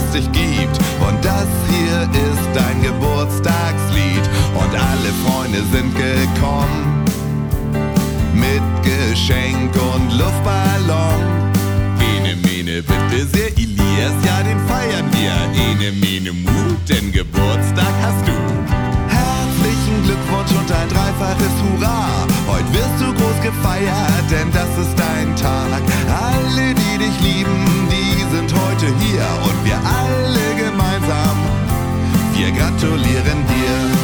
es dich gibt. Und das hier ist dein Geburtstagslied. Und alle Freunde sind gekommen mit Geschenk und Luftballon. Ene Mene bitte sehr, Elias, ja den feiern wir. Ene Mene Mu, denn Geburtstag hast du. Herzlichen Glückwunsch und ein dreifaches Hurra. Heute wirst du groß gefeiert, denn das ist dein Tag. Alle, die dich lieben, die sind heute hier. Und wir alle gemeinsam, wir gratulieren dir.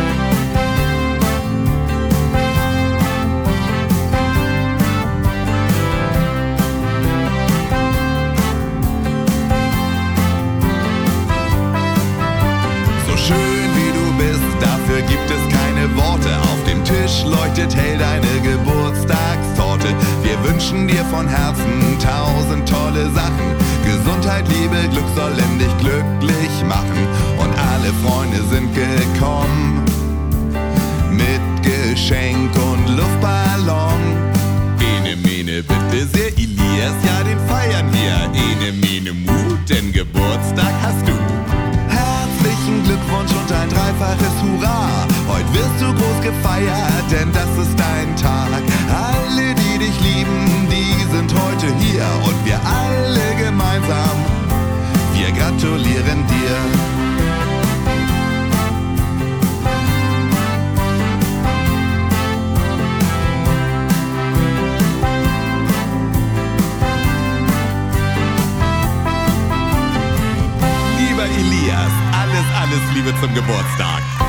Schön wie du bist, dafür gibt es keine Worte. Auf dem Tisch leuchtet hell deine Geburtstagstorte. Wir wünschen dir von Herzen 1000 tolle Sachen. Gesundheit, Liebe, Glück sollen dich glücklich machen. Und alle Freunde sind gekommen mit Geschenk und Luftballon. Ene Mene bitte sehr, Elias, ja den feiern wir. Ene Mene Mu, denn Geburtstag hast du. Herzlichen Glückwunsch und ein dreifaches Hurra. Heute wirst du groß gefeiert, denn das ist dein Tag. Alle, die dich lieben, die sind heute hier. Und wir alle gemeinsam, wir gratulieren dir. Elias, alles Liebe zum Geburtstag.